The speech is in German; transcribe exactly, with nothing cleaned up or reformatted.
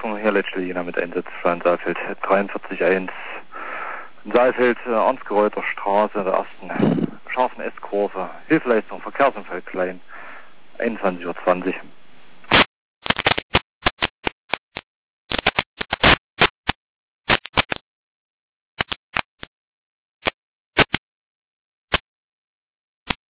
Verkehrsleitung hier letzte Jena mit Einsatzplan Saalfeld dreiundvierzig eins. In Saalfeld, äh, Arnsgereuter Straße, der ersten scharfen S-Kurve. Hilfeleistung, Verkehrsunfall klein. einundzwanzig Uhr zwanzig.